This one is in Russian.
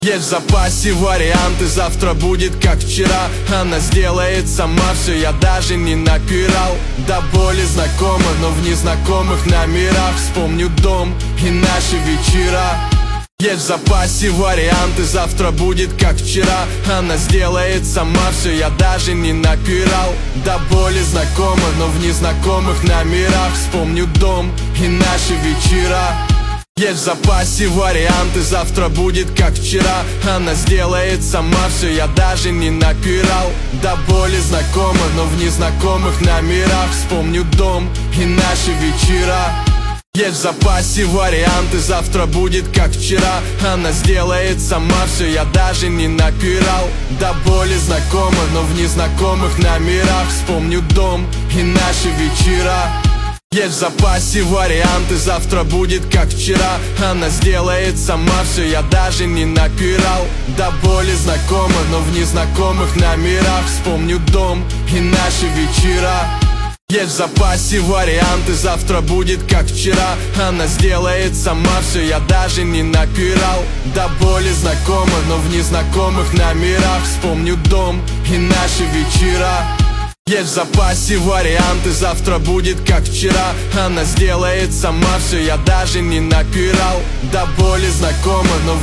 Есть в запасе варианты, завтра будет как вчера. Она сделает сама все, я даже не набирал. До боли знакомо, но в незнакомых номерах. Вспомню дом и наши вечера. Есть в запасе варианты, завтра будет как вчера. Она сделает сама все, я даже не набирал. До боли знакомо, но в незнакомых номерах. Вспомню дом и наши вечера. Есть в запасе варианты, завтра будет как вчера. Она сделает сама все, я даже не набирал. До боли знакомо, но в незнакомых номерах. Вспомню дом и наши вечера. Есть в запасе варианты, завтра будет как вчера. Она сделает сама все, я даже не набирал. До боли знакомо, но в незнакомых номерах. Вспомню дом и наши вечера. Есть в запасе варианты, завтра будет как вчера. Она сделает сама все, я даже не набирал. До боли знакомо, но в незнакомых номерах. Вспомню дом и наши вечера. Есть в запасе варианты, завтра будет как вчера. Она сделает сама все, я даже не набирал. До боли знакомо, но в незнакомых номерах. Вспомню дом и наши вечера. Есть в запасе варианты, завтра будет как вчера. Она сделает сама все, я даже не набирал. До боли знакомо, но в